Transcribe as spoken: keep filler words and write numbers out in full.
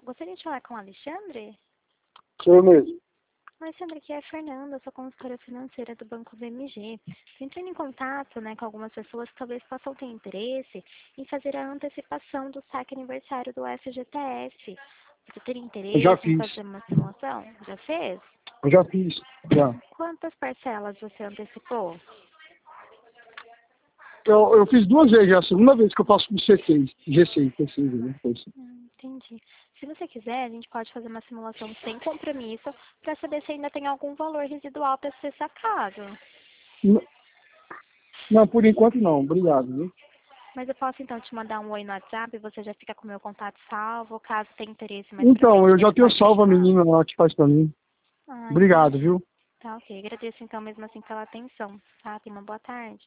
Gostaria de falar com o Alexandre? Sou eu mesmo. Alexandre, aqui é a Fernanda, sou consultora financeira do Banco B M G. Estou entrando em contato, né, com algumas pessoas que talvez possam ter interesse em fazer a antecipação do saque aniversário do F G T S. Você teria Eu já interesse em fiz. fazer uma simulação? Já fez? Eu já fiz. Já. Quantas parcelas você antecipou? Eu, eu fiz duas vezes, é a segunda vez que eu faço com C seis. G seis, G seis, né? Foi isso. Hum, entendi. Se você quiser, a gente pode fazer uma simulação sem compromisso para saber se ainda tem algum valor residual para ser sacado. Não, não, por enquanto não. Obrigado, viu? Mas eu posso então te mandar um oi no WhatsApp e você já fica com o meu contato salvo. Caso tenha interesse mais pra Então, frente, eu já você tenho pode me salvo a chamar. menina lá que faz pra mim. Ah, Obrigado, entendi. viu? Tá ok. Agradeço então mesmo assim pela atenção, tá? Tenha uma boa tarde.